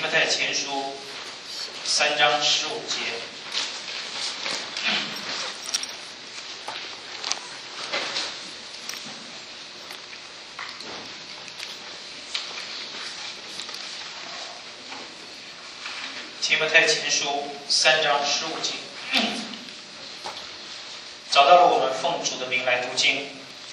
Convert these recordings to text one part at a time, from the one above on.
摩太前书3章15节。提摩太前书3章15节，找到了我们奉主的名来读经。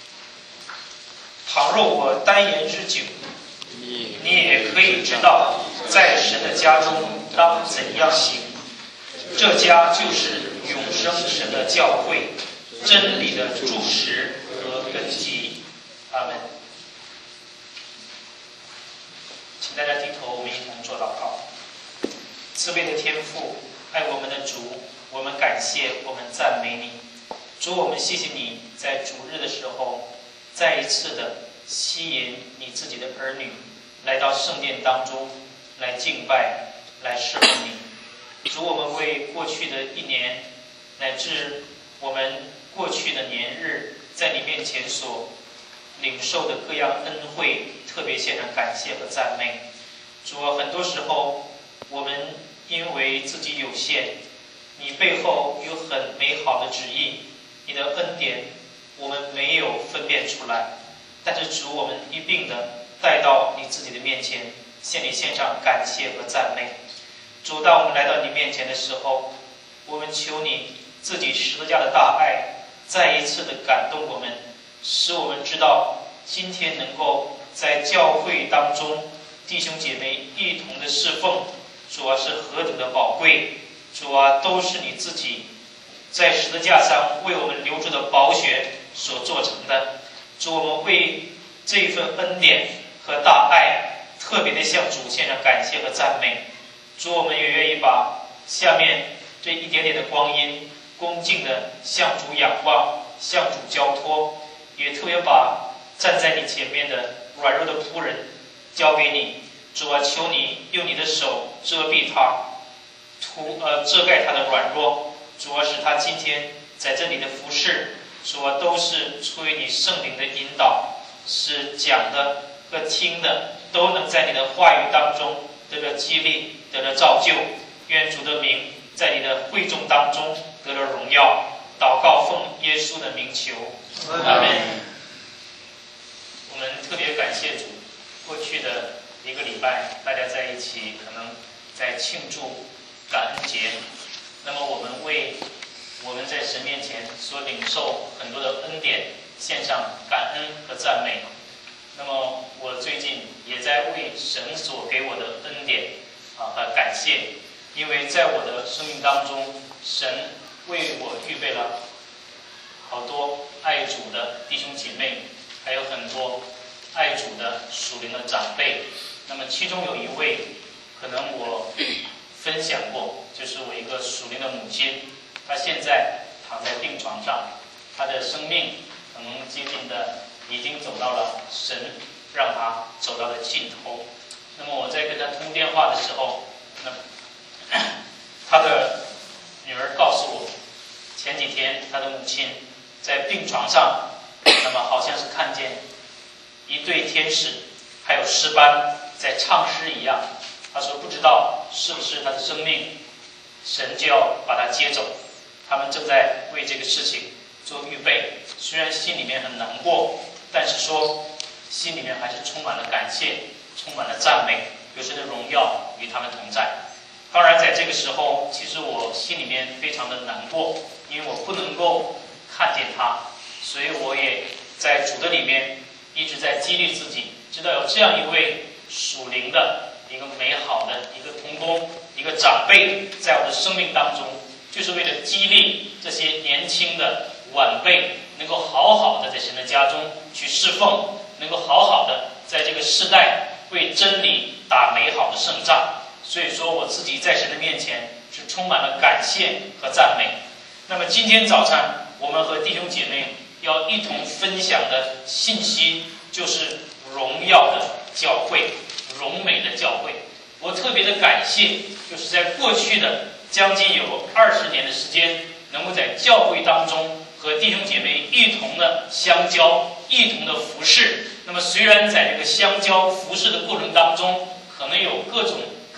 倘若我单言日久，你也可以知道，在神的家中当怎样行。这家就是永生神的教会，真理的柱石和根基。阿门。请大家低头，我们一同做祷告。慈悲的天父，爱我们的主，我们感谢，我们赞美你。主，我们谢谢你在主日的时候再一次的吸引你自己的儿女来到圣殿当中来敬拜，来侍奉你。主，我们为过去的一年乃至我们过去的年日在你面前所领受的各样恩惠，特别献上感谢和赞美。主，很多时候我们因为自己有限，你背后有很美好的旨意，你的恩典我们没有分辨出来，但是主，我们一并的带到你自己的面前，向你献上感谢和赞美。主，当我们来到你面前的时候，我们求你自己十字架的大爱再一次的感动我们，使我们知道今天能够在教会当中弟兄姐妹一同的侍奉，主啊，是何等的宝贵。主啊，都是你自己在十字架上为我们流出的宝血所做成的。主，我们为这一份恩典和大爱特别的向主献上感谢和赞美。主，我们也愿意把下面这一点点的光阴恭敬的向主仰望，向主交托，也特别把站在你前面的软弱的仆人交给你。主啊，求你用你的手遮蔽他，遮盖他的软弱。主啊，使他今天在这里的服事，主啊，都是出于你圣灵的引导，是讲的和听的都能在你的话语当中得到激励，得到造就。愿主的名在你的会众当中得到荣耀。祷告奉耶稣的名求，阿们。我们特别感谢主，过去的一个礼拜大家在一起可能在庆祝感恩节，那么我们为我们在神面前所领受很多的恩典献上感恩和赞美。那么我最近也在为神所给我的恩典和感谢，因为在我的生命当中，神为我预备了好多爱主的弟兄姐妹，还有很多爱主的属灵的长辈。那么其中有一位可能我分享过，就是我一个属灵的母亲，她现在躺在病床上，她的生命可能接近的已经走到了神让她走到了尽头。那么我在跟她通电话的时候，她的女儿告诉我，前几天她的母亲在病床上，那么好像是看见一对天使还有诗班在唱诗一样。他说不知道是不是他的生命神就要把他接走，他们正在为这个事情做预备。虽然心里面很难过，但是说心里面还是充满了感谢，充满了赞美，有神的荣耀与他们同在。当然在这个时候，其实我心里面非常的难过，因为我不能够看见他，所以我也在主的里面一直在激励自己，知道有这样一位属灵的一个美好的一个同工，一个长辈在我的生命当中，就是为了激励这些年轻的晚辈能够好好的在神的家中去侍奉，能够好好的在这个世代为真理打美好的胜仗。所以说我自己在神的面前是充满了感谢和赞美。那么今天早上我们和弟兄姐妹要一同分享的信息就是荣耀的教会，荣美的教会。我特别的感谢，就是在过去的将近有20年的时间，能够在教会当中和弟兄姐妹一同的相交，一同的服侍。那么虽然在这个相交服侍的过程当中，可能有各种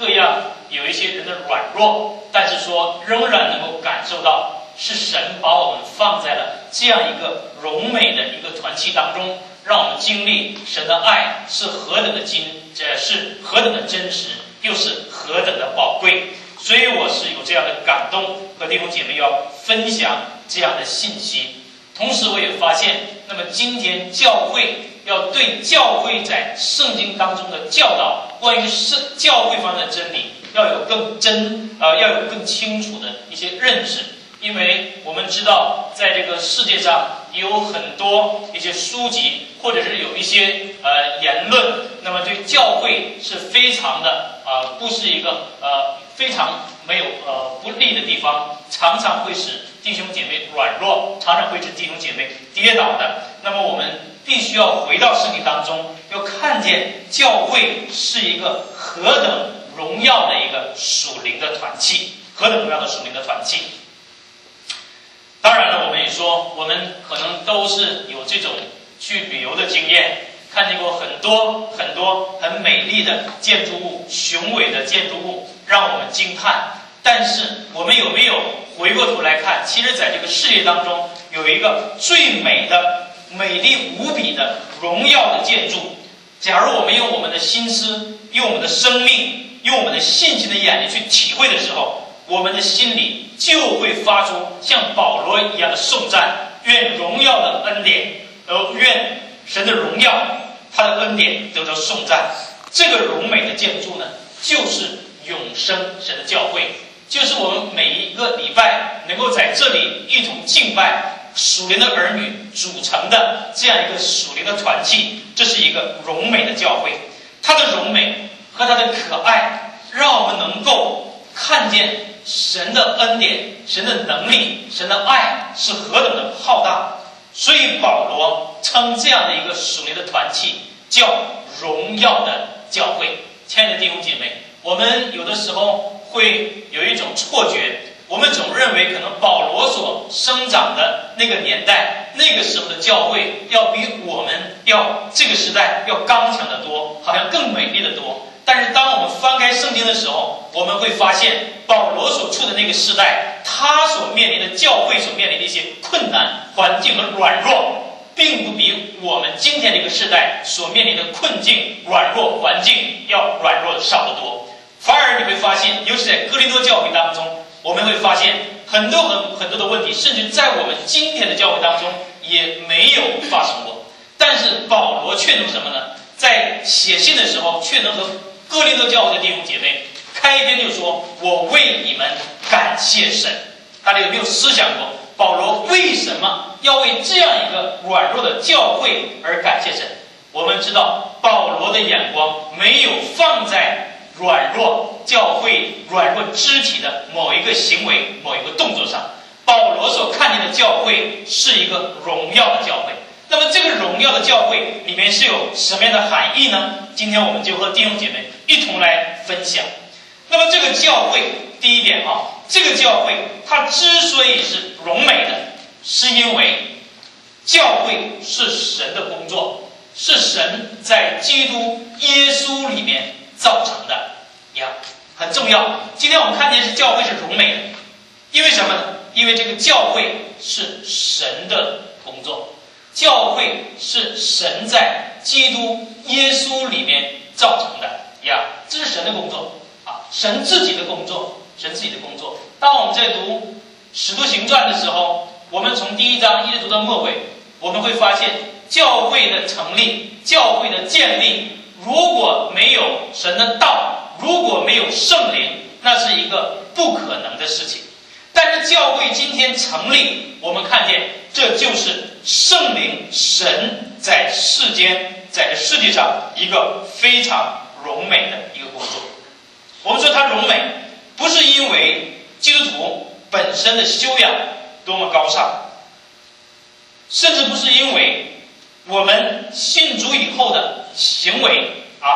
各样有一些人的软弱，但是说仍然能够感受到是神把我们放在了这样一个荣美的一个团契当中，让我们经历神的爱是何等的是何等的真实，又是何等的宝贵。所以我是有这样的感动，和弟兄姐妹要分享这样的信息。同时我也发现，那么今天教会要对教会在圣经当中的教导，关于教会方面的真理，要有更清楚的一些认识。因为我们知道，在这个世界上有很多一些书籍，或者是有一些言论，那么对教会是非常的不是一个非常没有不利的地方，常常会使弟兄姐妹软弱，常常会使弟兄姐妹跌倒的。那么我们必须要回到圣经当中，要看见教会是一个何等荣耀的一个属灵的团契，何等荣耀的属灵的团契。当然了，我们也说，我们可能都是有这种去旅游的经验，看见过很多很多很美丽的建筑物，雄伟的建筑物，让我们惊叹。但是我们有没有回过头来看，其实在这个世界当中，有一个最美的、美丽无比的荣耀的建筑，假如我们用我们的心思，用我们的生命，用我们的信心的眼睛去体会的时候，我们的心里就会发出像保罗一样的颂赞。愿荣耀的恩典，愿神的荣耀，他的恩典得到颂赞。这个荣美的建筑呢，就是永生神的教会，就是我们每一个礼拜能够在这里一同敬拜属灵的儿女组成的这样一个属灵的团契。这是一个荣美的教会，它的荣美和它的可爱，让我们能够看见神的恩典、神的能力、神的爱是何等的浩大。所以保罗称这样的一个属灵的团契叫荣耀的教会。亲爱的弟兄姐妹，我们有的时候会有一种错觉，我们总认为可能保罗所生长的那个年代，那个时候的教会要比我们这个时代要刚强得多，好像更美丽得多。但是当我们翻开圣经的时候，我们会发现保罗所处的那个时代，他所面临的教会所面临的一些困难环境和软弱，并不比我们今天这个时代所面临的困境、软弱环境要软弱的少得多。反而你会发现，尤其在哥林多教会当中，我们会发现很多的问题，甚至在我们今天的教会当中也没有发生过。但是保罗却能什么呢？在写信的时候，却能和哥林多教会的弟兄姐妹开篇就说：“我为你们感谢神。”大家有没有思想过，保罗为什么要为这样一个软弱的教会而感谢神？我们知道，保罗的眼光没有放在软弱教会、软弱肢体的某一个行为、某一个动作上。保罗所看见的教会是一个荣耀的教会。那么这个荣耀的教会里面是有什么样的含义呢？今天我们就和弟兄姐妹一同来分享。那么这个教会，第一点这个教会它之所以是荣美的，是因为教会是神的工作，是神在基督耶稣里面造成的呀，很重要。今天我们看见是教会是荣美的，因为什么呢？因为这个教会是神的工作，教会是神在基督耶稣里面造成的呀，这是神的工作神自己的工作，神自己的工作。当我们在读使徒行传的时候，我们从第1章一直读到末尾，我们会发现教会的成立、教会的建立，如果没有神的道，如果没有圣灵，那是一个不可能的事情。但是教会今天成立，我们看见这就是圣灵神在世间，在这世界上一个非常荣美的一个工作。我们说它荣美，不是因为基督徒本身的修养多么高尚，甚至不是因为我们信主以后的行为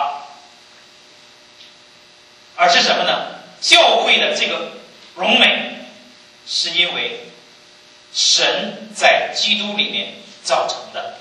而是什么呢？教会的这个荣美是因为神在基督里面造成的。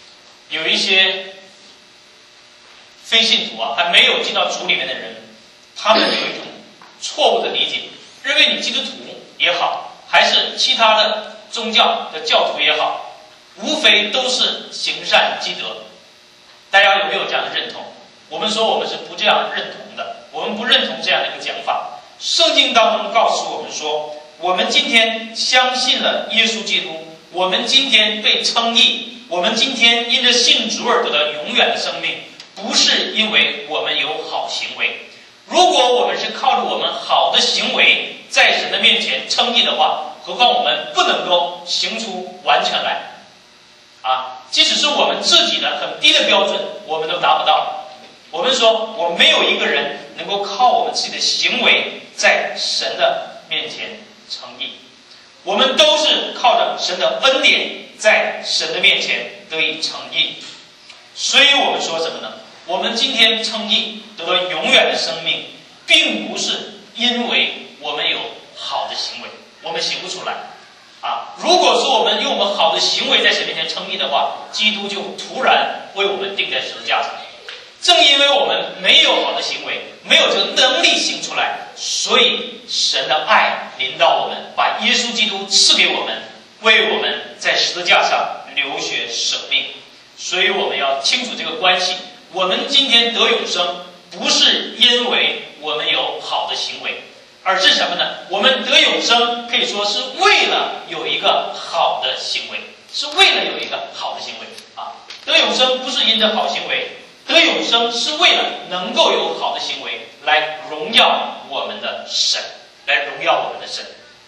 有一些非信徒还没有进到主里面的人， 他们有一种错误的理解，认为你基督徒也好，还是其他的宗教的教徒也好，无非都是行善积德。大家有没有这样的认同？我们说我们是不这样认同的，我们不认同这样的一个讲法。圣经当中告诉我们说，我们今天相信了耶稣基督，我们今天被称义，我们今天因着信主而得到永远的生命，不是因为我们有好行为。如果我们是靠着我们好的行为在神的面前称义的话，何况我们不能够行出完全来即使是我们自己的很低的标准，我们都达不到。我们说，我没有一个人能够靠我们自己的行为在神的面前称义，我们都是靠着神的恩典在神的面前得以称义。所以我们说什么呢？我们今天称义得到永远的生命，并不是因为我们有好的行为，我们行不出来如果说我们用我们好的行为在神面前称义的话，基督就突然为我们钉在十字架上。正因为我们没有好的行为，没有这个能力行出来，所以神的爱临到我们，把耶稣基督赐给我们，为我们在十字架上流血舍命。所以我们要清楚这个关系，我们今天得永生，不是因为我们有好的行为，而是什么呢？我们得永生可以说是为了有一个好的行为，是为了有一个好的行为得永生不是因着好行为，得永生是为了能够有好的行为来荣耀我们的神，来荣耀我们的神。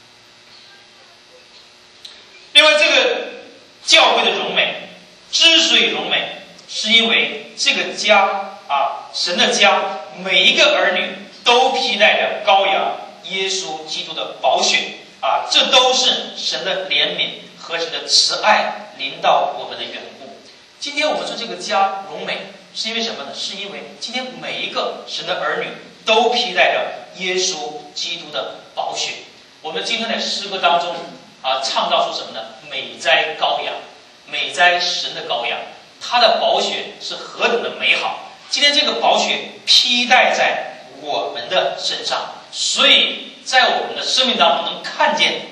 另外，这个教会的荣美之所以荣美，是因为这个家神的家，每一个儿女都披戴着羔羊耶稣基督的宝血这都是神的怜悯和神的慈爱临到我们的缘故。今天我们说这个家荣美，是因为什么呢？是因为今天每一个神的儿女都披戴着耶稣基督的宝血。我们今天在诗歌当中唱到出什么呢？美哉羔羊，美哉神的羔羊，他的宝血是何等的美好。今天这个宝血披戴在我们的身上，所以在我们的生命当中能看见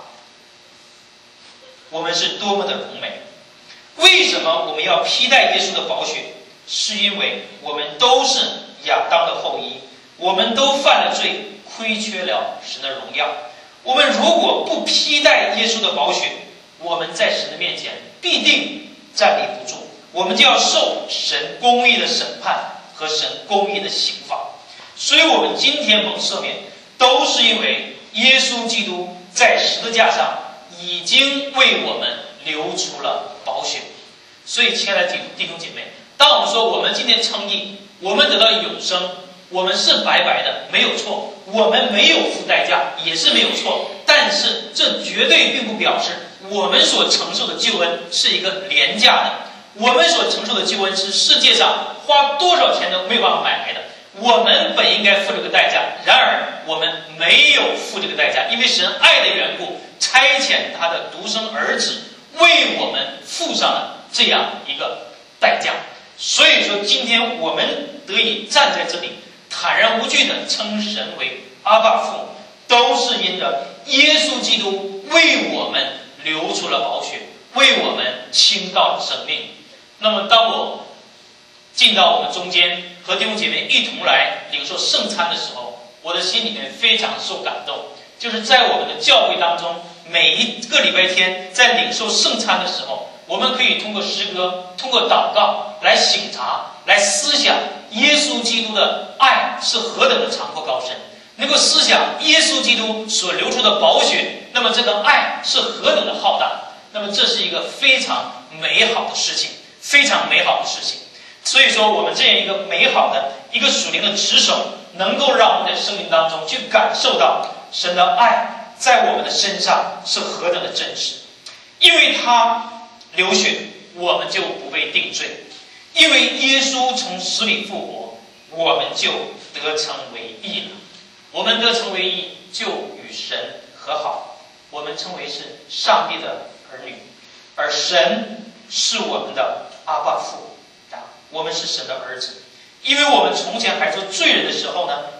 我们是多么的荣美。为什么我们要披戴耶稣的宝血？是因为我们都是亚当的后裔，我们都犯了罪，亏缺了神的荣耀。我们如果不披戴耶稣的宝血，我们在神的面前必定站立不住，我们就要受神公义的审判和神公义的刑罚。所以我们今天蒙赦免，都是因为耶稣基督在十字架上已经为我们流出了宝血。所以亲爱的弟兄姐妹，当我们说我们今天称义，我们得到永生，我们是白白的，没有错，我们没有付代价也是没有错，但是这绝对并不表示我们所承受的救恩是一个廉价的，我们所承受的救恩是世界上花多少钱都没有办法买来的。我们本应该付这个代价，然而我们没有付这个代价，因为神爱的缘故，差遣他的独生儿子为我们付上了这样一个代价。所以说今天我们得以站在这里，坦然无惧地称神为阿爸父，都是因着耶稣基督为我们流出了宝血，为我们倾倒了生命。那么当我进到我们中间，和弟兄姐妹一同来领受圣餐的时候，我的心里面非常受感动。就是在我们的教会当中，每一个礼拜天在领受圣餐的时候，我们可以通过诗歌，通过祷告来省察，来思想耶稣基督的爱是何等的长阔高深，能够思想耶稣基督所流出的宝血，那么这个爱是何等的浩大。那么这是一个非常美好的事情，非常美好的事情。所以说我们这样一个美好的一个属灵的持守，能够让我们在生命当中去感受到神的爱在我们的身上是何等的真实。因为他流血，我们就不被定罪；因为耶稣从死里复活，我们就得称为义了。我们得称为义，就与神和好，我们称为是上帝的儿女，而神是我们的阿爸父，我们是神的儿子。因为我们从前还做罪人的时候呢，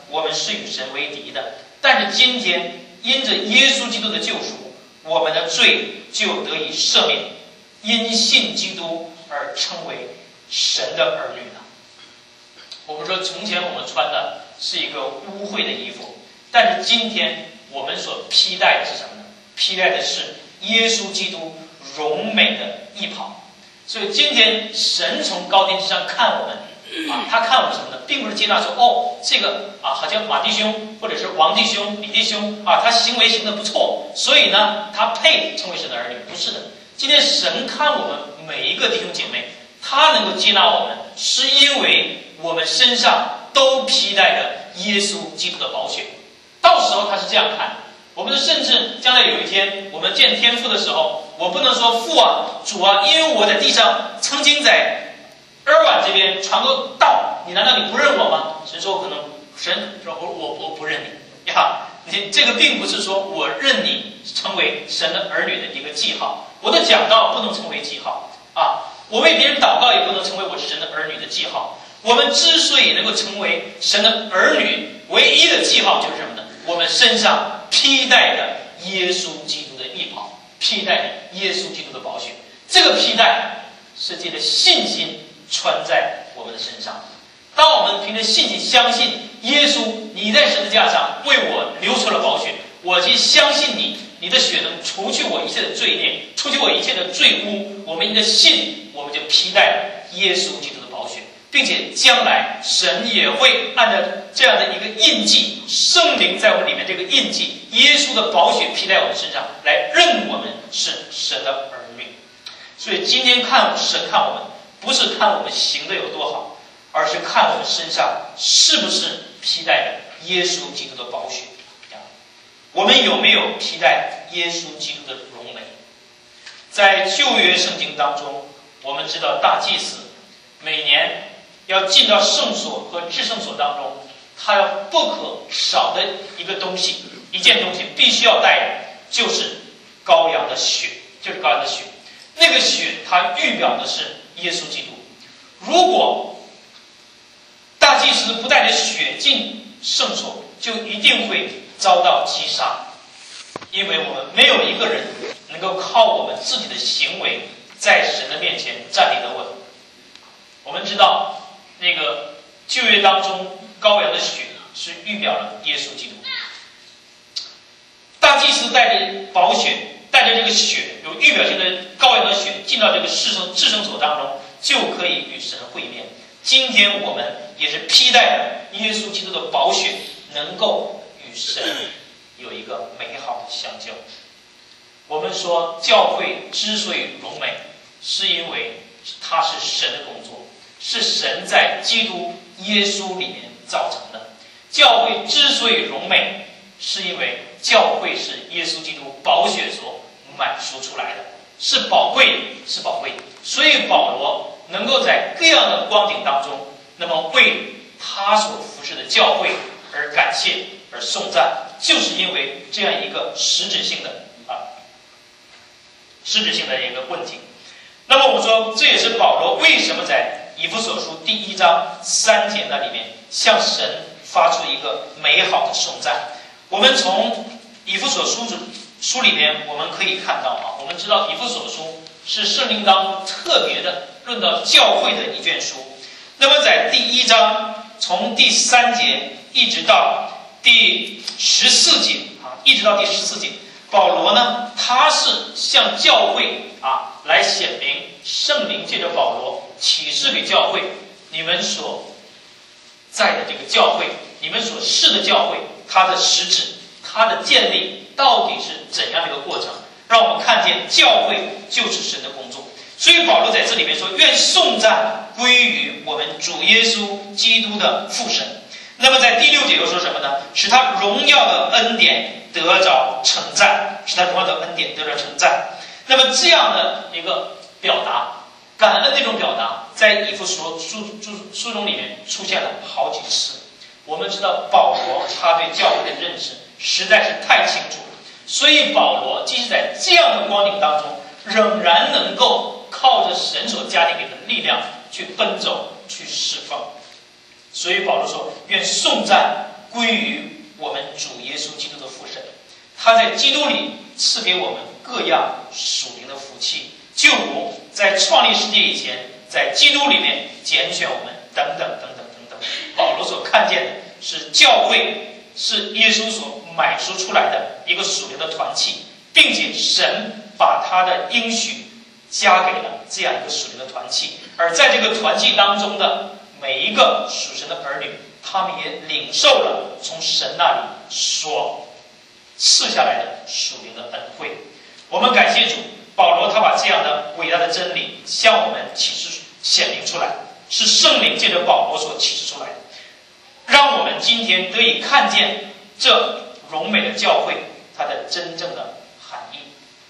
我们是与神为敌的。但是今天因着耶稣基督的救赎，我们的罪就得以赦免，因信基督而称为神的儿女了。我们说从前我们穿的是一个污秽的衣服，但是今天我们所披戴的是什么呢？披戴的是耶稣基督荣美的义袍。所以今天神从高天之上看我们他看我们什么呢？并不是接纳说这个好像马弟兄或者是王弟兄、李弟兄他行为行得不错，所以呢他配称为神的儿女。不是的，今天神看我们每一个弟兄姐妹，他能够接纳我们，是因为我们身上都披戴着耶稣基督的宝血。到时候他是这样看我们，甚至将来有一天我们见天父的时候，我不能说父主因为我在地上曾经在尔碗这边传过道，你难道你不认我吗？神说神说我不认你呀。你这个并不是说我认你成为神的儿女的一个记号，我的讲道不能成为记号我为别人祷告也不能成为我是神的儿女的记号。我们之所以能够成为神的儿女，唯一的记号就是什么呢？我们身上披戴着耶稣基督的义袍，披戴着耶稣基督的宝血。这个披戴是借着信心穿在我们的身上。当我们凭着信心相信耶稣，你在十字架上为我流出了宝血，我去相信你的血能除去我一切的罪孽，除去我一切的罪污。我们因着信，我们就披戴了耶稣基督的宝血，并且将来神也会按照这样的一个印记，圣灵在我们里面这个印记，耶稣的宝血披在我们身上，来认我们是神的儿女。所以今天神看我们，不是看我们行的有多好，而是看我们身上是不是披戴着耶稣基督的宝血。我们有没有披戴耶稣基督的荣美？在旧约圣经当中，我们知道大祭司每年要进到圣所和至圣所当中，他要不可少的一个东西，一件东西必须要带的，就是羔羊的血，就是羔羊的血。那个血它预表的是耶稣基督。如果大祭司不带着血进圣所，就一定会遭到击杀，因为我们没有一个人能够靠我们自己的行为在神的面前站立得稳。我们知道那个旧约当中羔羊的血是预表了耶稣基督。大祭司带着宝血，带着这个血，有预表性的羔羊的血进到这个至圣所当中，就可以与神会面。今天我们也是披戴着耶稣基督的宝血，能够与神有一个美好的相交。我们说教会之所以荣美，是因为它是神的工作，是神在基督耶稣里面造成的。教会之所以荣美，是因为教会是耶稣基督宝血所买赎出来的，是宝贵，是宝贵。所以保罗能够在各样的光景当中，那么为他所服侍的教会而感谢，而颂赞，就是因为这样一个实质性的一个问题。那么我们说，这也是保罗为什么在以弗所书第1章3节那里面向神发出一个美好的颂赞。我们从以弗所书里面我们可以看到我们知道以弗所书是圣经当中特别的论到教会的一卷书。那么在第1章从第3节一直到第14节保罗呢，他是向教会来显明圣灵借着保罗启示给教会，你们所在的这个教会，你们所侍的教会，它的实质，它的建立到底是怎样的一个过程，让我们看见教会就是神的工作。所以保罗在这里面说，愿颂赞归于我们主耶稣基督的父神。那么在第6节又说什么呢？使他荣耀的恩典得着称赞，使他荣耀的恩典得着称赞。那么这样的一个表达，感恩这种表达，在以弗所书中里面出现了好几次。我们知道保罗他对教会的认识实在是太清楚了，所以保罗即使在这样的光景当中，仍然能够靠着神所加给的力量去奔走，去侍奉。所以保罗说，愿颂赞归于我们主耶稣基督的父神，他在基督里赐给我们各样属灵的福气，就如在创立世界以前，在基督里面拣选我们，等等等等等等。保罗所看见的是教会是耶稣所买赎出来的一个属灵的团契，并且神把他的应许加给了这样一个属灵的团契，而在这个团契当中的每一个属神的儿女，他们也领受了从神那里所赐下来的属灵的恩惠。我们感谢主，保罗他把这样的伟大的真理向我们启示显明出来，是圣灵借着保罗所启示出来的，让我们今天得以看见这荣美的教会它的真正的含义。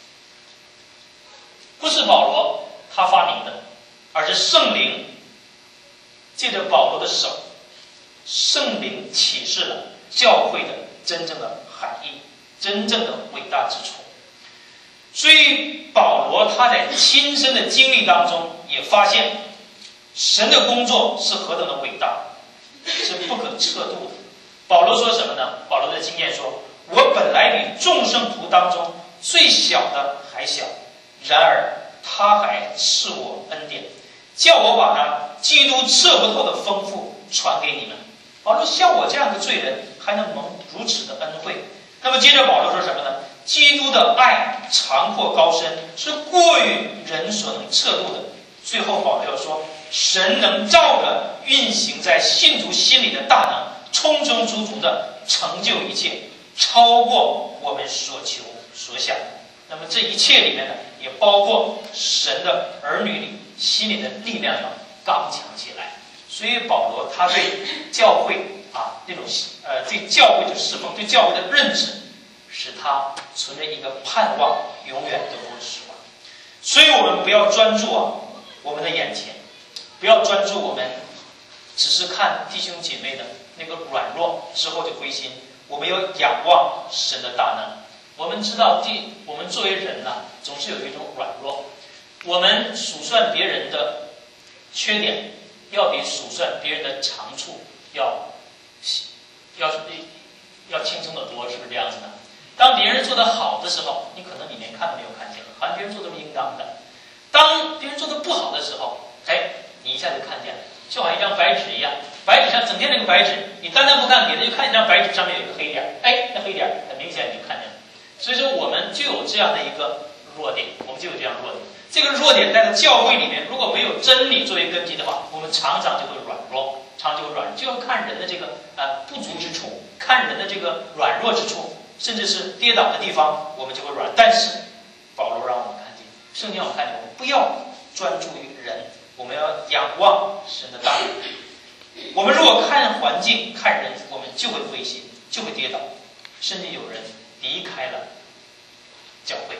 不是保罗他发明的，而是圣灵借着保罗的手，圣灵启示了教会的真正的含义，真正的伟大之处。所以保罗他在亲身的经历当中也发现神的工作是何等的伟大，是不可测度的。保罗说什么呢？保罗的经验说，我本来比众圣徒当中最小的还小，然而他还赐我恩典，叫我把那基督测不透的丰富传给你们。保罗像我这样的罪人还能蒙如此的恩惠。那么接着保罗说什么呢？基督的爱长阔高深，是过于人所能测度的。最后保罗又说，神能照着运行在信徒心里的大能，充充足足的成就一切，超过我们所求所想。那么这一切里面呢，也包括神的儿女里心里的力量要刚强起来。所以保罗他对教会这种对教会的侍奉，对教会的认知，使他存着一个盼望，永远都不会失望。所以我们不要专注我们的眼前，不要专注我们只是看弟兄姐妹的那个软弱之后就灰心，我们要仰望神的大能。我们知道我们作为人总是有一种软弱，我们数算别人的缺点要比数算别人的长处要轻松的多，是不是这样子的？当别人做得好的时候，你可能你连看都没有看见，好像别人做的是应当的。当别人做得不好的时候，你一下就看见了，就好像一张白纸一样，白纸上整天那个白纸，你单单不看别的，就看一张白纸上面有一个黑点，那黑点很明显你就看见了。所以说我们就有这样的一个弱点，这个弱点在教会里面，如果没有真理作为根基的话，我们常常就会软弱，就要看人的这个不足之处，看人的这个软弱之处，甚至是跌倒的地方，我们就会软。但是保罗让我们看见，圣经让我们看见，我们不要专注于人，我们要仰望神的大能。我们如果看环境看人，我们就会灰心，就会跌倒，甚至有人离开了教会，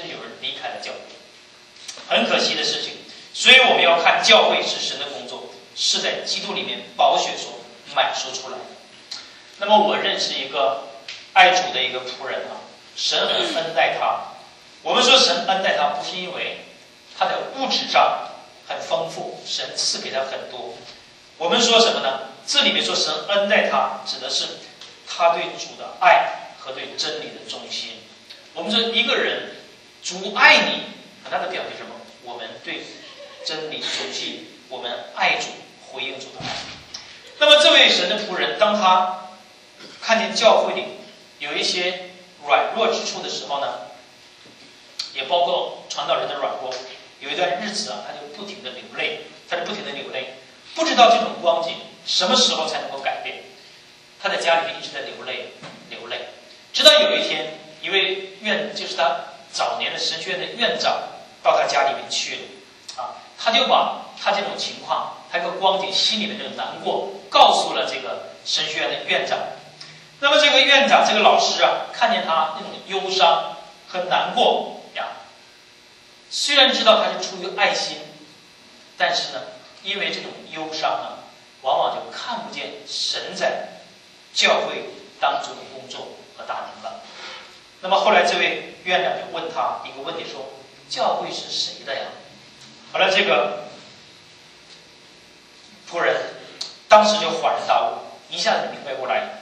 很可惜的事情。所以我们要看教会是神的工作，是在基督里面宝血所买赎出来的。那么我认识一个爱主的一个仆人神很恩待他。我们说神恩待他，不是因为他的物质上很丰富，神赐给他很多。我们说什么呢？这里面说神恩待他，指的是他对主的爱和对真理的忠心。我们说一个人主爱你，他的表现什么？我们对真理忠心，我们爱主，回应主的爱。那么这位神的仆人，当他看见教会里有一些软弱之处的时候呢，也包括传道人的软弱，有一段日子他就不停的流泪，不知道这种光景什么时候才能够改变。他在家里面一直在流泪，直到有一天，一位就是他早年的神学院的院长到他家里面去了他就把他这种情况，他这个光景心里面这个难过告诉了这个神学院的院长。那么这个院长这个老师看见他那种忧伤和难过虽然知道他是出于爱心，但是呢，因为这种忧伤往往就看不见神在教会当中的工作和大能了。那么后来这位院长就问他一个问题，说教会是谁的呀？后来这个仆人当时就恍然大悟，一下子明白过来，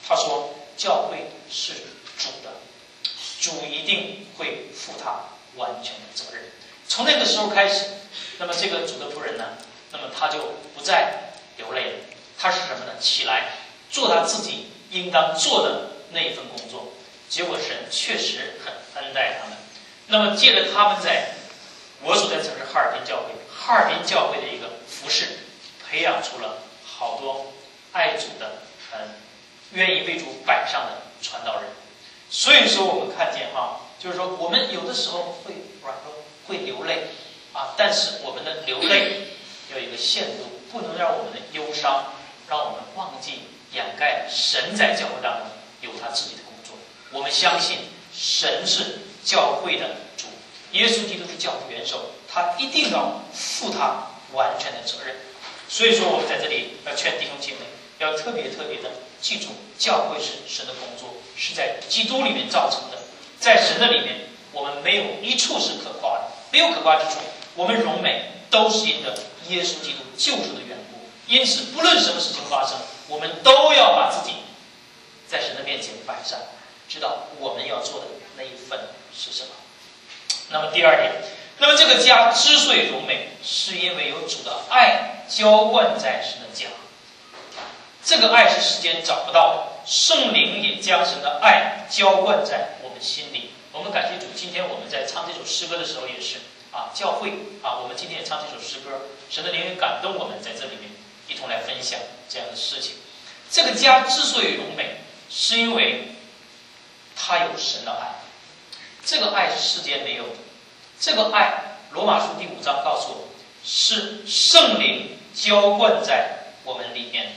他说教会是主的，主一定会负他完全的责任。从那个时候开始，那么这个主的仆人呢，那么他就不再流泪了。他是什么呢？起来做他自己应当做的那一份工作。结果神确实很恩待他们。那么借着他们在我所在城市哈尔滨教会，哈尔滨教会的一个服事，培养出了好多爱主的、愿意为主摆上的传道人。所以说我们看见就是说我们有的时候会软弱，会流泪但是我们的流泪有一个限度，不能让我们的忧伤让我们忘记掩盖神在教会当中有他自己的工作。我们相信神是教会的主，耶稣基督是教会元首，他一定要负他完全的责任。所以说我们在这里要劝弟兄姐妹要特别的记住，教会是神的工作，是在基督里面造成的。在神的里面，我们没有一处是可夸的，没有可夸之处。我们荣美都是因着耶稣基督救赎的缘故。因此不论什么事情发生，我们都要把自己在神的面前摆上，知道我们要做的那一份是什么。那么第二点，那么这个家之所以荣美，是因为有主的爱浇灌在神的家。这个爱是世间找不到的，圣灵也将神的爱浇灌在我们心里。我们感谢主，今天我们在唱这首诗歌的时候也是教会我们今天也唱这首诗歌，神的灵也感动我们在这里面一同来分享这样的事情。这个家之所以荣美，是因为它有神的爱，这个爱是世间没有的。这个爱，罗马书第5章告诉我们，是圣灵浇灌在我们里面。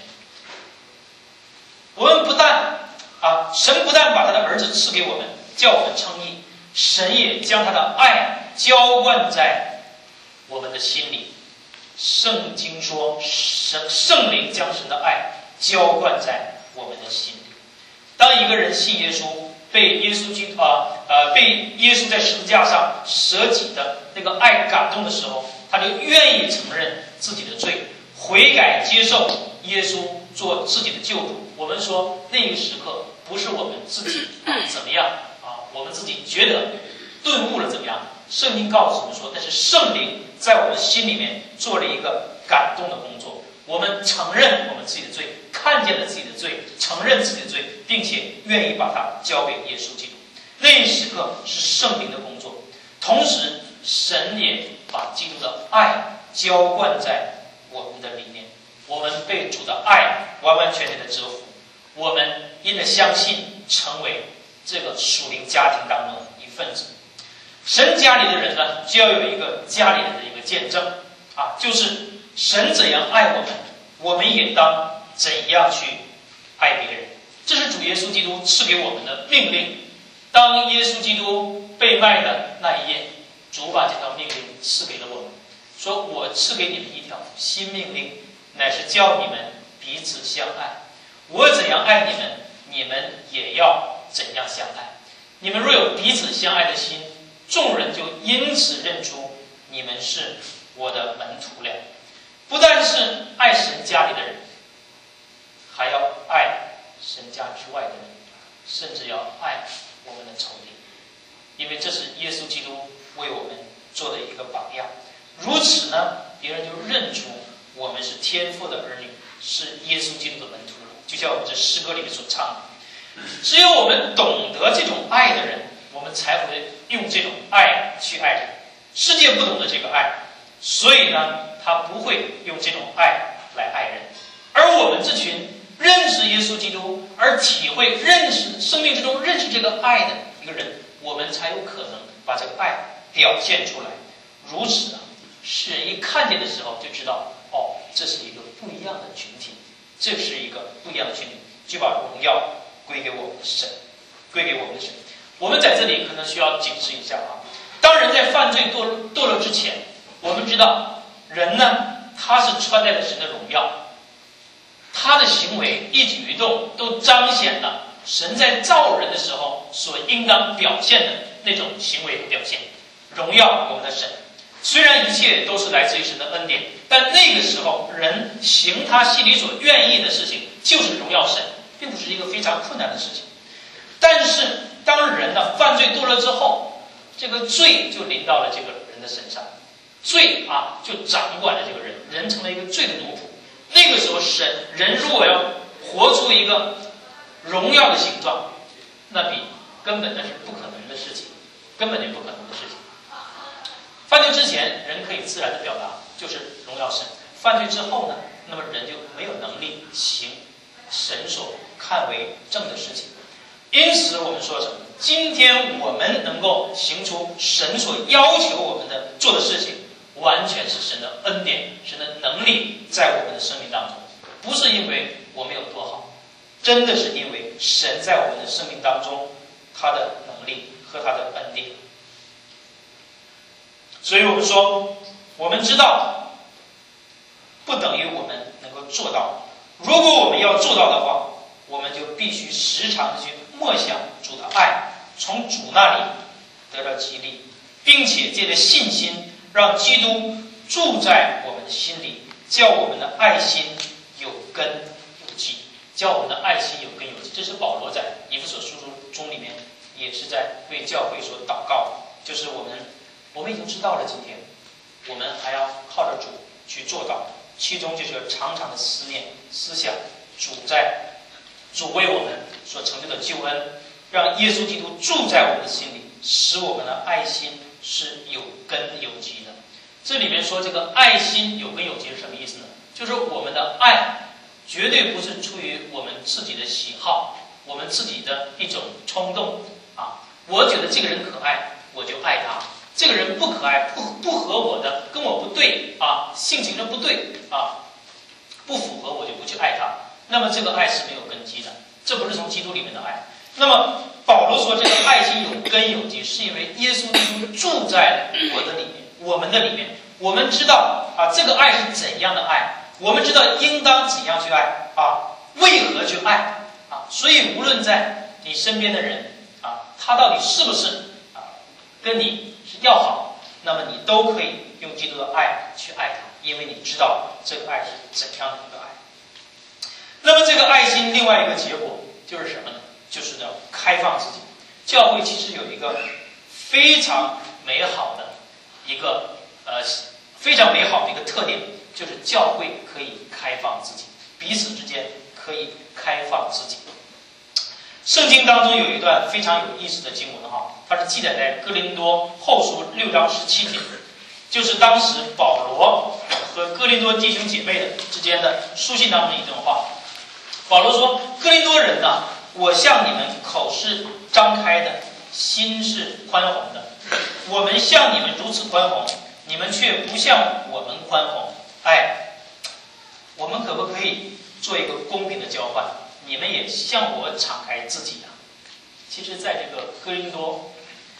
我们不但神不但把他的儿子赐给我们，叫我们称义，神也将他的爱浇灌在我们的心里。圣经说，圣灵将神的爱浇灌在我们的心里。当一个人信耶稣，被耶稣在十字架上舍己的那个爱感动的时候，他就愿意承认自己的罪，悔改接受耶稣做自己的救主。我们说那个时刻不是我们自己怎么样我们自己觉得顿悟了怎么样？圣经告诉我们说，那是圣灵在我们心里面做了一个感动的工作。我们承认我们自己的罪，看见了自己的罪，承认自己的罪，并且愿意把它交给耶稣基督。那一时刻是圣灵的工作，同时神也把基督的爱浇灌在我们的里面。我们被主的爱完完全全的折服，我们因着相信成为这个属灵家庭当中的一份子。神家里的人呢，就要有一个家里人的一个见证就是神怎样爱我们，我们也当怎样去爱别人。这是主耶稣基督赐给我们的命令。当耶稣基督被卖的那一夜，主把这条命令赐给了我们，说我赐给你们一条新命令，乃是叫你们彼此相爱。我怎样爱你们，你们也要怎样相爱。你们若有彼此相爱的心，众人就因此认出你们是我的门徒了。不但是爱神家里的人，还要爱神家之外的人，甚至要爱我们的仇敌，因为这是耶稣基督为我们做的一个榜样。如此呢，别人就认出我们是天父的儿女，是耶稣基督的门徒了。就像我们这诗歌里面所唱的，只有我们懂得这种爱的人，我们才会用这种爱去爱人。世界不懂得这个爱，所以呢，他不会用这种爱来爱人。而我们这群认识耶稣基督而体会认识生命之中认识这个爱的一个人，我们才有可能把这个爱表现出来。如此世人一看见的时候就知道，这是一个不一样的群体，这是一个不一样的群体，就把荣耀归给我们的神，归给我们的神。我们在这里可能需要警示一下当人在犯罪堕落之前，我们知道人呢，他是穿戴了神的荣耀，他的行为一举一动都彰显了神在造人的时候所应当表现的那种行为和表现，荣耀我们的神。虽然一切都是来自于神的恩典，但那个时候人行他心里所愿意的事情，就是荣耀神， 并不是一个非常困难的事情。但是当人呢犯罪多了之后，这个罪就临到了这个人的身上，罪就掌管了这个人，人成了一个罪的奴仆。那个时候人如果要活出一个荣耀的形状，那根本那是不可能的事情，根本就不可能的事情。犯罪之前人可以自然的表达，就是荣耀神。犯罪之后呢，那么人就没有能力行神所看为正的事情。因此我们说什么？今天我们能够行出神所要求我们的做的事情，完全是神的恩典，神的能力在我们的生命当中，不是因为我们有多好，真的是因为神在我们的生命当中他的能力和他的恩典。所以我们说，我们知道不等于我们能够做到。如果我们要做到的话，我们就必须时常的去默想主的爱，从主那里得到激励，并且借着信心让基督住在我们的心里，叫我们的爱心有根有基，叫我们的爱心有根有基。这是保罗在以弗所书中里面也是在为教会所祷告，就是我们已经知道了，今天我们还要靠着主去做到，其中就是常常的思念思想主为我们所成就的救恩，让耶稣基督住在我们的心里，使我们的爱心是有根有基的。这里面说这个爱心有根有基是什么意思呢？就是我们的爱绝对不是出于我们自己的喜好，我们自己的一种冲动我觉得这个人可爱，我就爱他；这个人不可爱，不合我的，跟我不对性情上不对不符合，我就不去爱他。那么这个爱是没有根基的，这不是从基督里面的爱。那么保罗说这个爱心有根有基，是因为耶稣基督住在我的里面，我们的里面。我们知道这个爱是怎样的爱，我们知道应当怎样去爱为何去爱所以无论在你身边的人他到底是不是跟你是要好，那么你都可以用基督的爱去爱他，因为你知道这个爱是怎样的一个爱。那么这个爱心另外一个结果就是什么呢？就是要开放自己。教会其实有一个非常美好的一个特点，就是教会可以开放自己，彼此之间可以开放自己。圣经当中有一段非常有意思的经文它是记载在哥林多后书6章17节，就是当时保罗和哥林多弟兄姐妹之间的书信当中一段话。保罗说：哥林多人我向你们口是张开的，心是宽宏的。我们向你们如此宽宏，你们却不向我们宽宏。我们可不可以做一个公平的交换？你们也向我敞开自己其实在这个哥林多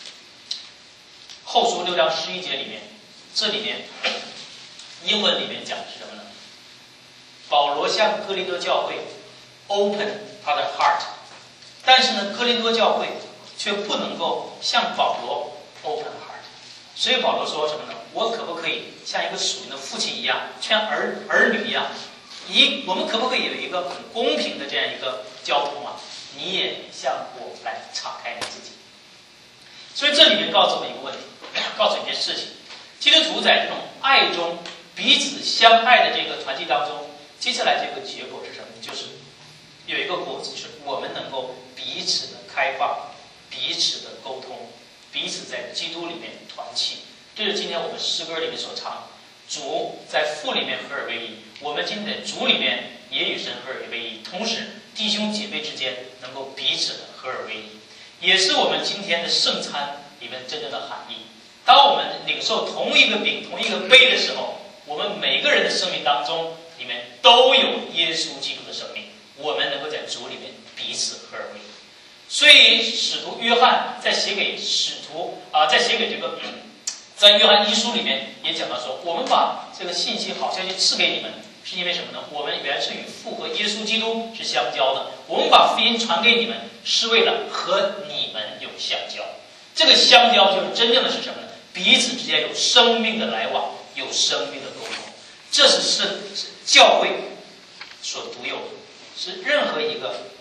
后书6章11节里面，这里面英文里面讲的是什么呢？保罗向哥林多教会 open 他的 heart， 但是呢哥林多教会却不能够向保罗 open heart。 所以保罗说什么呢？我可不可以像一个属灵的父亲一样，像儿女一样，我们可不可以有一个很公平的这样一个交通你也向我来敞开你自己。所以这里面告诉我们一个问题，告诉一件事情，基督徒在这种爱中彼此相爱的这个团体当中，接下来这个结果是什么？就是有一个果子，就是我们能够彼此的开放，彼此的沟通，彼此在基督里面团契。这是今天我们诗歌里面所唱，主在父里面合而为一，我们今天在主里面也与神合而为一，同时弟兄姐妹之间能够彼此的合而为一，也是我们今天的圣餐里面真正的含义。当我们领受同一个饼同一个杯的时候，我们每个人的生命当中里面都有耶稣基督的生命，我们能够在主里面彼此合而为一。所以使徒约翰在写给这个在约翰一书里面也讲到说，我们把这个信息好消息赐给你们，是因为什么呢？我们原是与父和耶稣基督是相交的，我们把福音传给你们，是为了和你们有相交。这个相交就是真正的是什么呢？彼此之间有生命的来往，有生命的沟通。这是教会所独有的，是任何一个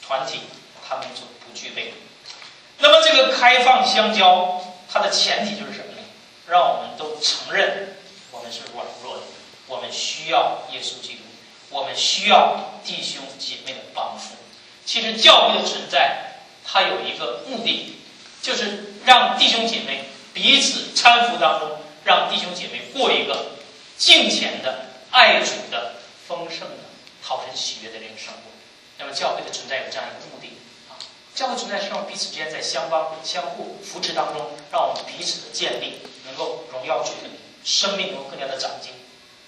团体他们所不具备。那么这个开放相交，它的前提就是什么呢？让我们都承认我们是软弱的，我们需要耶稣基督，我们需要弟兄姐妹的帮扶。其实教会的存在，它有一个目的，就是让弟兄姐妹彼此搀扶当中，让弟兄姐妹过一个敬虔的、爱主的、丰盛的、讨神喜悦的这个生活。那么教会的存在有这样一个目的啊，教会存在是让彼此之间在相互扶持当中，让我们彼此的建立能够荣耀主的名，生命能够更加的长进。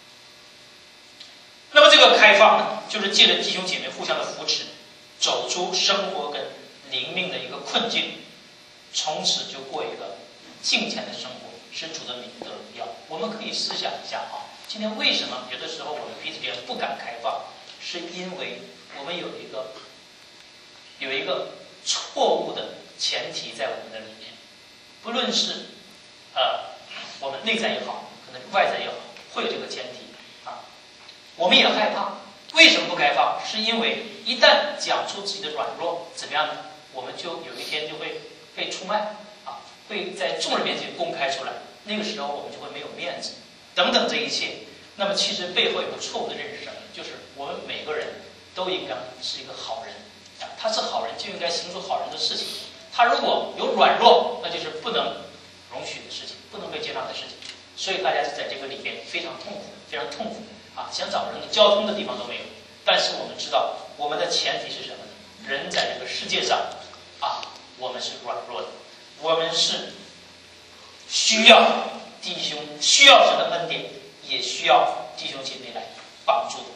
那么这个开放呢，就是借着弟兄姐妹互相的扶持，走出生活跟灵命的一个困境，从此就过一个敬虔的生活，使主的名得荣耀。我们可以思想一下啊，今天为什么有的时候我们彼此之间不敢开放，是因为我们有一个错误的前提在我们的里面，不论是我们内在也好，可能外在也好，会有这个前提啊。我们也害怕，为什么不开放？是因为一旦讲出自己的软弱，怎么样呢？我们就有一天就会被出卖啊，会在众人面前公开出来，那个时候我们就会没有面子，等等这一切。那么其实背后有个错误的认识，什么？就是我们每个人都应该是一个好人啊，他是好人就应该行出好人的事情。他如果有软弱，那就是不能容许的事情，不能被接纳的事情。所以大家就在这个里边非常痛苦，非常痛苦啊！想找人的交通的地方都没有。但是我们知道，我们的前提是什么呢？人在这个世界上啊，我们是软弱的，我们是需要弟兄，需要神的恩典，也需要弟兄姐妹来帮助。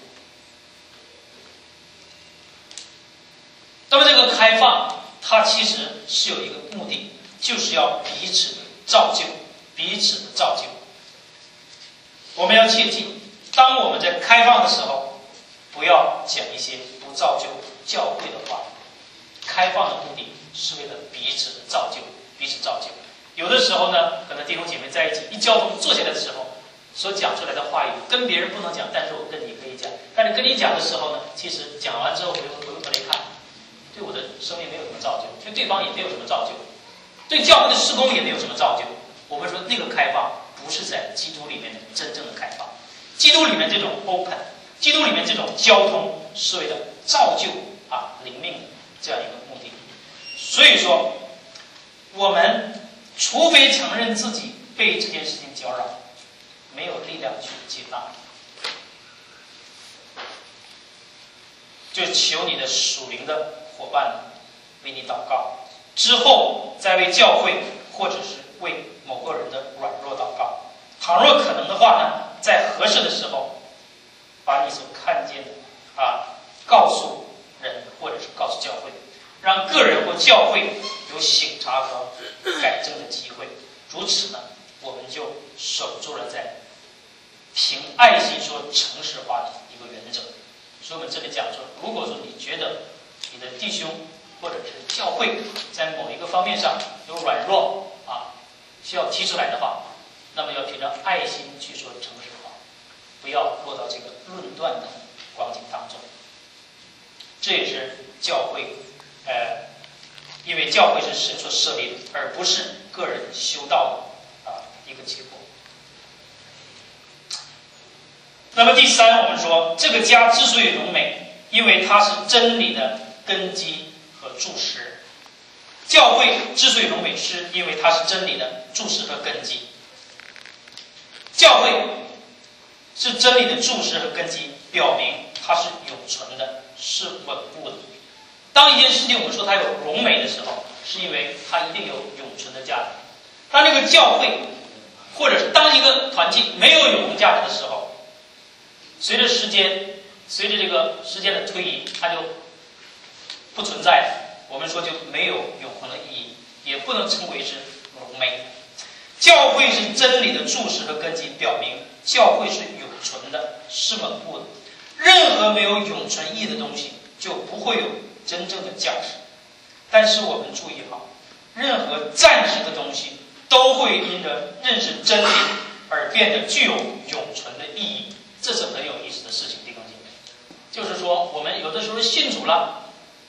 那么这个开放，它其实是有一个目的，就是要彼此的造就，彼此的造就。我们要切记，当我们在开放的时候，不要讲一些不造就教会的话。开放的目的是为了彼此的造就，彼此造就。有的时候呢，可能弟兄姐妹在一起一交通坐下来的时候，所讲出来的话语跟别人不能讲，但是我跟你可以讲。但是跟你讲的时候呢，其实讲完之后回过头来看，对我的生命没有什么造就，对对方也没有什么造就，对教会的事工也没有什么造就。我们说那个开放不是在基督里面的真正的开放，基督里面这种 open， 基督里面这种交通是为了造就啊灵命的这样一个目的。所以说，我们除非承认自己被这件事情搅扰，没有力量去接纳，就求你的属灵的伙伴为你祷告，之后再为教会或者是为某个人的软弱祷告。倘若可能的话呢，在合适的时候，把你所看见的告诉人，或者是告诉教会，让个人或教会有省察和改正的机会。如此呢，我们就守住了在凭爱心说诚实话的一个原则。所以我们这里讲说，如果说你觉得你的弟兄或者是教会在某一个方面上有软弱需要提出来的话，那么要凭着爱心去说诚实话，不要落到这个论断的光景当中。这也是教会因为教会是神所设立的，而不是个人修道的一个结果。那么第三，我们说这个家之所以荣美，因为它是真理的根基和柱石。教会之所以荣美，是因为它是真理的柱石和根基。教会是真理的柱石和根基，表明它是永存的，是稳固的。当一件事情我们说它有荣美的时候，是因为它一定有永存的价值。当这个教会或者是当一个团体没有永恒价值的时候，随着时间这个时间的推移，它就不存在了。我们说就没有永恒的意义，也不能称为是荣美。教会是真理的柱石和根基，表明教会是永存的，是稳固的。任何没有永存意义的东西就不会有真正的价值。但是我们注意好，任何暂时的东西都会因着认识真理而变得具有永存的意义，这是很有意思的事情，弟兄姐妹。就是说，我们有的时候信主了，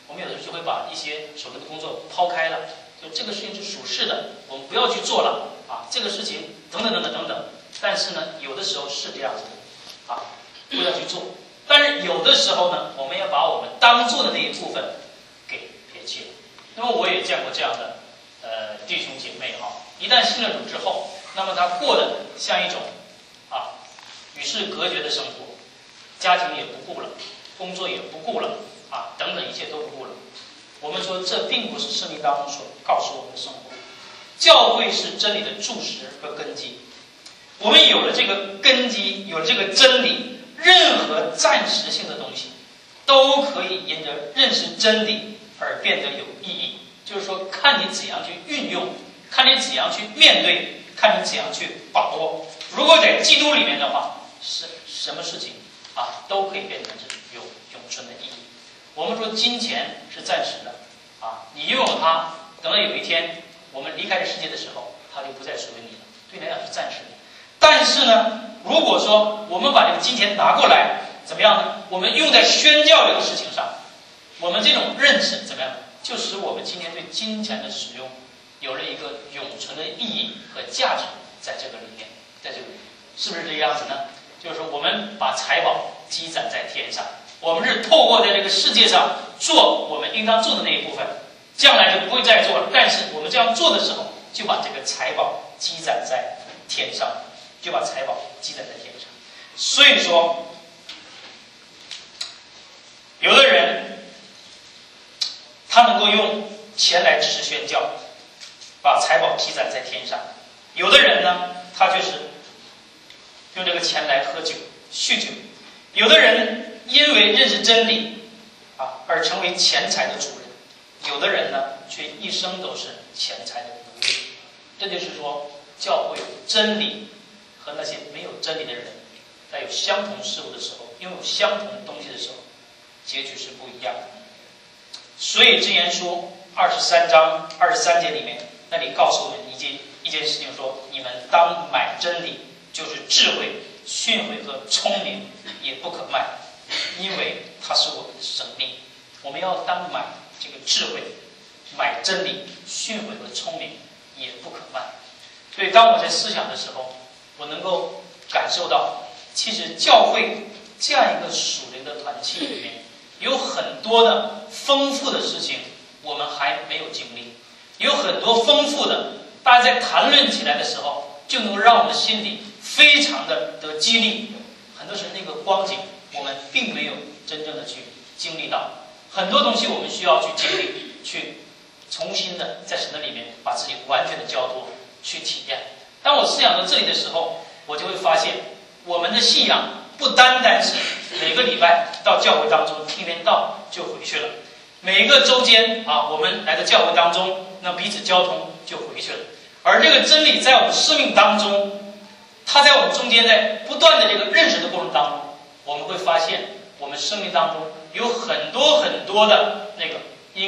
我们有的时候就会把一些手头的工作抛开了，就这个事情是属世的，我们不要去做了啊，这个事情等等等等等等。但是呢，有的时候是这样子的啊，不要去做。但是有的时候呢，我们要把我们当做的那一部分给撇弃了。那么我也见过这样的弟兄姐妹哈，一旦信了主之后，那么他过得像一种与世隔绝的生活，家庭也不顾了，工作也不顾了啊，等等一切都不顾了。我们说这并不是圣经当中所告诉我们的生活。教会是真理的柱石和根基，我们有了这个根基，有了这个真理，任何暂时性的东西都可以因着认识真理而变得有意义。就是说，看你怎样去运用，看你怎样去面对，看你怎样去把握。如果在基督里面的话，是什么事情都可以变成有永存的意义。我们说金钱是暂时的你拥有它，等到有一天我们离开这世界的时候，它就不再属于你了，对你来讲是暂时的。但是呢，如果说我们把这个金钱拿过来，怎么样呢？我们用在宣教这个事情上，我们这种认识怎么样？就使我们今天对金钱的使用有了一个永存的意义和价值在这个里面，在这个里面，是不是这个样子呢？就是说，我们把财宝积攒在天上，我们是透过在这个世界上做我们应当做的那一部分，将来就不会再做了。但是我们这样做的时候，就把这个财宝积攒在天上，就把财宝积攒在天上。所以说，有的人他能够用钱来支持宣教，把财宝积攒在天上；有的人呢，他就是用这个钱来喝酒、酗酒；有的人因为认识真理而成为钱财的主人；有的人呢，却一生都是钱财的奴隶。这就是说，教会真理和那些没有真理的人，在有相同事物的时候，拥有相同的东西的时候，结局是不一样的。所以箴言书23章23节里面，那里告诉我们一件事情说，你们当买真理，就是智慧、训诲和聪明，也不可卖，因为它是我们的生命。我们要当买这个智慧，买真理、训诲和聪明，也不可卖。所以当我在思想的时候，我能够感受到，其实教会这样一个属灵的团契里面，有很多的丰富的事情我们还没有经历，有很多丰富的大家在谈论起来的时候，就能让我们的心里非常的得激励。很多时候那个光景我们并没有真正的去经历到，很多东西我们需要去经历，去重新的在神的里面把自己完全的交托去体验。当我思想到这里的时候，我就会发现我们的信仰不单单是每个礼拜到教会当中听篇道就回去了，每一个周间我们来到教会当中，那彼此交通就回去了。而这个真理在我们生命当中，它在我们中间在不断的这个认识的过程当中，我们会发现我们生命当中有很多很多的那个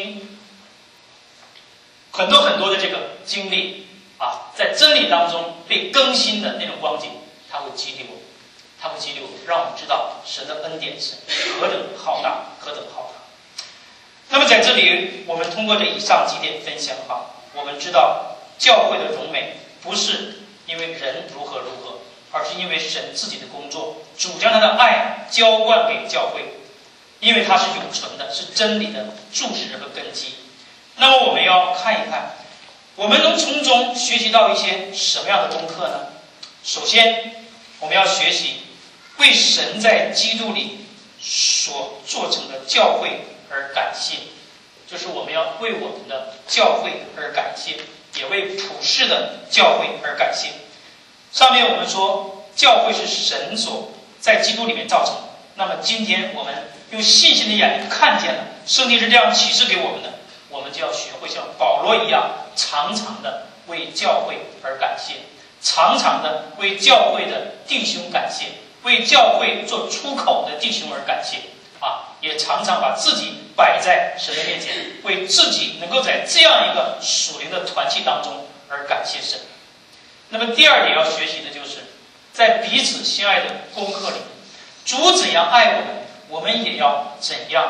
很多的这个经历在真理当中被更新的那种光景，它会激励我们，它会激励我们，让我们知道神的恩典是何等浩大，何等浩大。那么在这里，我们通过这以上几点分享我们知道教会的荣美不是因为人如何如何，而是因为神自己的工作，主将他的爱浇灌给教会，因为它是永存的，是真理的柱石和根基。那么我们要看一看，我们能从中学习到一些什么样的功课呢？首先，我们要学习为神在基督里所做成的教会而感谢，就是我们要为我们的教会而感谢，也为普世的教会而感谢。上面我们说教会是神所在基督里面造成的，那么今天我们用信心的眼睛看见了圣经是这样启示给我们的，我们就要学会像保罗一样，常常的为教会而感谢，常常的为教会的弟兄感谢，为教会做出口的弟兄而感谢也常常把自己摆在神的面前，为自己能够在这样一个属灵的团契当中而感谢神。那么第二点要学习的就是在彼此相爱的功课里面，主怎样爱我们，我们也要怎样彼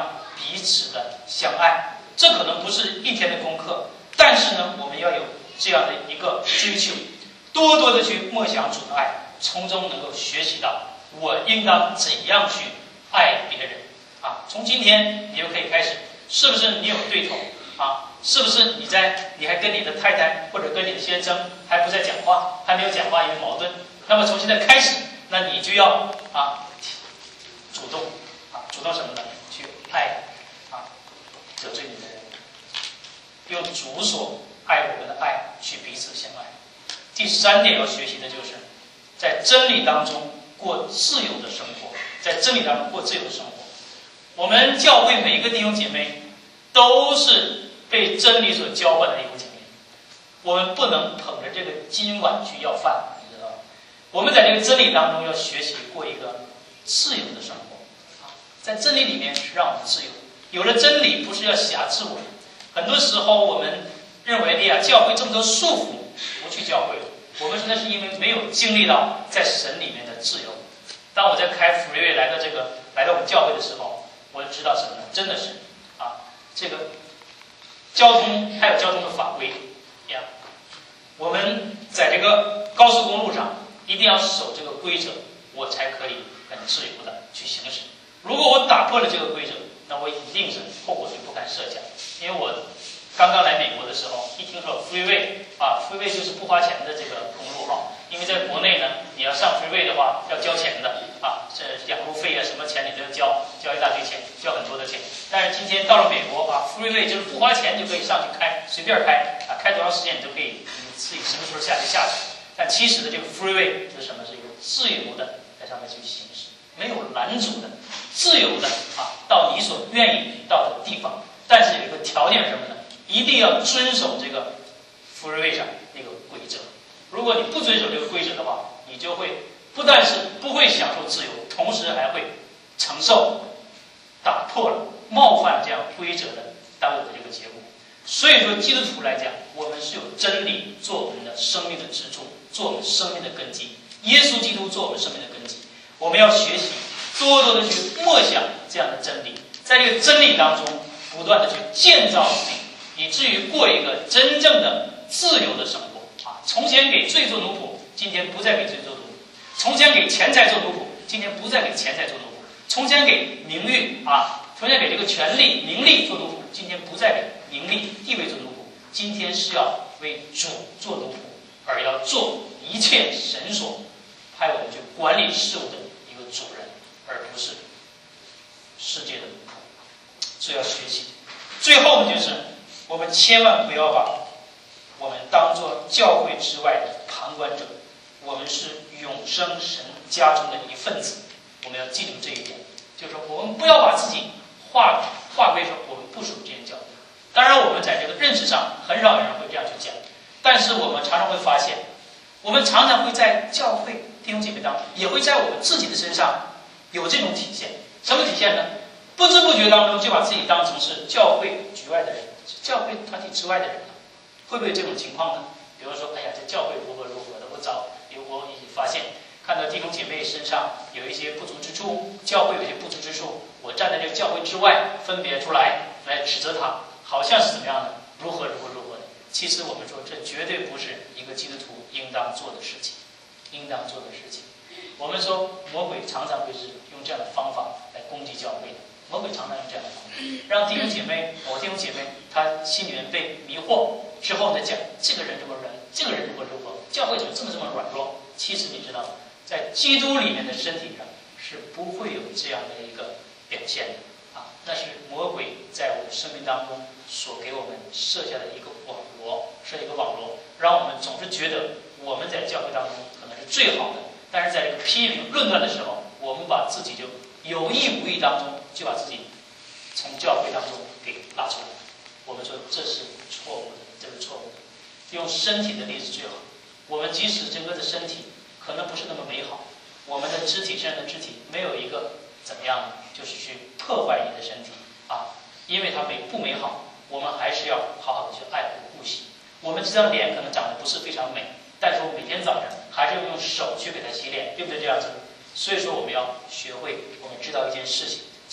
彼此的相爱。这可能不是一天的功课，但是呢，我们要有这样的一个追求，多多的去默想主的爱，从中能够学习到我应当怎样去爱别人啊。从今天你就可以开始，是不是你有对头啊？是不是你还跟你的太太或者跟你的先生还不在讲话，还没有讲话，有矛盾？那么从现在开始，那你就要主动什么呢？去爱得罪你的人，用主所爱我们的爱去彼此相爱。第3点要学习的就是在真理当中过自由的生活，在真理当中过自由的生活。我们教会每一个弟兄姐妹都是被真理所浇灌的弟兄姐妹，我们不能捧着这个金碗去要饭，你知道吗？我们在这个真理当中要学习过一个自由的生活在真理里面是让我们自由。有了真理不是要辖制我们，很多时候我们认为，哎呀，教会这么多束缚，不去教会了。我们说那是因为没有经历到在神里面的自由。当我在开福瑞来到我们教会的时候，我就知道什么呢？真的是这个交通还有交通的法规呀，我们在这个高速公路上一定要守这个规则，我才可以很自由的去行驶。如果我打破了这个规则，那我一定是后果就不堪设想。因为我刚刚来美国的时候，一听说 freeway 就是不花钱的这个公路因为在国内呢，你要上 freeway 的话要交钱的这养路费什么钱你都要交一大堆钱，交很多的钱。但是今天到了美国freeway 就是不花钱就可以上去开，随便开开多长时间你都可以，你自己什么时候下去。但其实的这个 freeway 是什么？是一个自由的在上面去行驶，没有拦阻的，自由的到你所愿意到的地方。但是有一个条件是什么呢？一定要遵守这个 freeway 上那个规则。如果你不遵守这个规则的话，你就会不但是不会享受自由，同时还会承受打破了冒犯这样规则的当有的这个结果。所以说基督徒来讲，我们是有真理做我们的生命的支柱，做我们生命的根基，耶稣基督做我们生命的根基。我们要学习多多的去默想这样的真理，在这个真理当中不断的去建造自己，以至于过一个真正的自由的生活从前给罪做奴仆，今天不再给罪做奴仆；从前给钱财做奴仆，今天不再给钱财做奴仆；从前给名誉从前给这个权力名利做奴仆，今天不再给名利地位做奴仆。今天是要为主做奴仆，而要做一切神所派我们去管理事物的一个主人，而不是世界的奴仆。所以要学习。最后呢，就是我们千万不要把我们当作教会之外的旁观者，我们是永生神家中的一份子。我们要记住这一点，就是说我们不要把自己划归说我们不属于这间教会。当然我们在这个认识上很少有人会这样去讲，但是我们常常会发现，我们常常会在教会弟兄姐妹当中，也会在我们自己的身上有这种体现。什么体现呢？不知不觉当中就把自己当成是教会局外的人，教会团体之外的人了。会不会有这种情况呢？比如说，哎呀，这教会如何的，我早我已经发现，看到弟兄姐妹身上有一些不足之处，教会有一些不足之处，我站在这个教会之外分别出来指责他，好像是怎么样的，如何的。其实我们说，这绝对不是一个基督徒应当做的事情，我们说，魔鬼常常会是用这样的方法来攻击教会的。魔鬼常常用这样的方法，让弟兄姐妹，弟兄姐妹，他心里面被迷惑之后呢，讲这个人如何，这个人如何，教会怎么这么软弱？其实你知道，在基督里面的身体上是不会有这样的一个表现的那是魔鬼在我们生命当中所给我们设下的一个网络，让我们总是觉得我们在教会当中可能是最好的，但是在这个批评论断的时候，我们把自己就有意无意当中就把自己从教会当中给拉出来。我们说这是错误的，用身体的例子最好。我们即使整个的身体可能不是那么美好，我们的肢体身上的肢体没有一个怎么样，就是去破坏你的身体因为它不美好，我们还是要好好的去爱护护惜。我们这张脸可能长得不是非常美，但是我每天早上还是要用手去给它洗脸，对不对？这样子。所以说我们要学会，我们知道一件事情，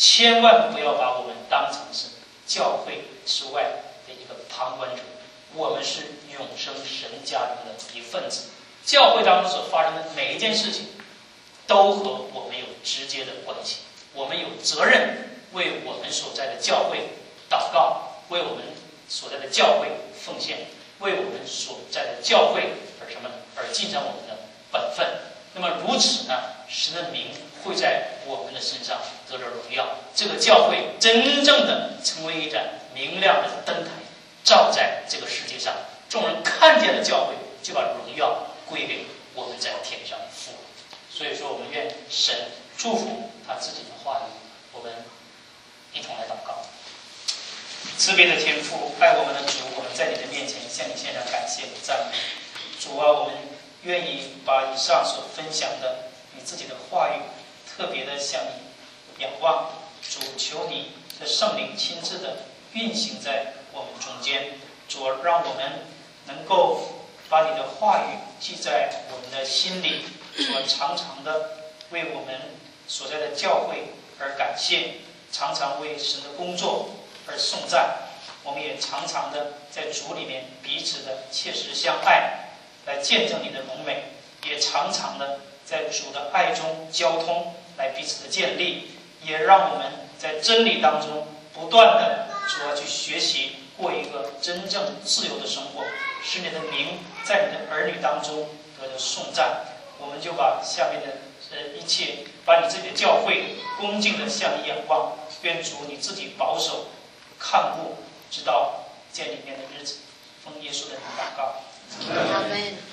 千万不要把我们当成是教会之外的一个旁观者，我们是永生神家庭的一份子。教会当中所发生的每一件事情，都和我们有直接的关系。我们有责任为我们所在的教会祷告，为我们所在的教会奉献，为我们所在的教会而什么呢？而尽上我们的本分。那么如此呢，神的名会在我们的身上得着荣耀。这个教会真正的成为一盏明亮的灯台，照在这个世界上。众人看见了教会，就把荣耀归给我们在天上的父。所以说，我们愿神祝福他自己的话语。我们一同来祷告。慈悲的天父，爱我们的主，我们在你的面前向你献上感谢赞美。主啊，我们愿意把以上所分享的你自己的话语，特别的向你仰望。主，求你的圣灵亲自的运行在我们中间。主，让我们能够把你的话语记在我们的心里。主，常常的为我们所在的教会而感谢，常常为神的工作而颂赞。我们也常常的在主里面彼此的切实相爱，来见证你的荣美，也常常的在主的爱中交通，来彼此的建立，也让我们在真理当中不断的主要去学习，过一个真正自由的生活，使你的名在你的儿女当中得到颂赞。我们就把下面的一切，把你自己的教会恭敬的向你仰望，愿主你自己保守看顾，直到见里面的日子。奉耶稣的名祷告。 阿们。